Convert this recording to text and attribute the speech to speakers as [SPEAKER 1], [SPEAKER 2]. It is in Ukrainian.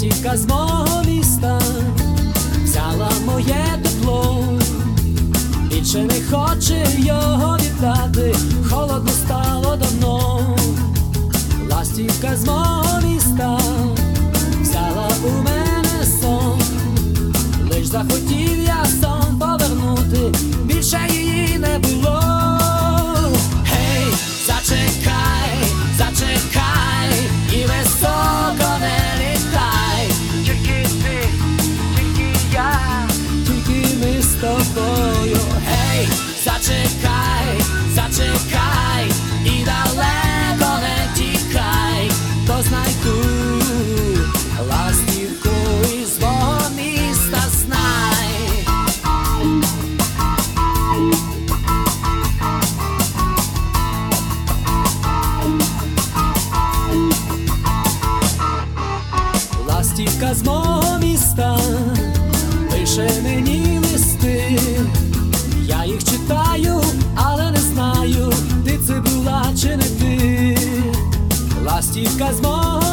[SPEAKER 1] ластівка з мого міста взяла моє тепло, більше не хоче його віддати, холодно стало давно. Ластівка з мого міста взяла у мене сон, лиш захотів я сон повернути, більше її не було. Гей, зачекай, зачекай і високо не літай. Тільки ти, тільки я, тільки ми з тобою. Гей, зачекай, зачекай і далеко не тікай, то знайду ластівку із мого міста, знай. Ластівка з мого міста пише мені листи, я їх читаю, але не знаю, ти це була чи не ти. Ластівка з мого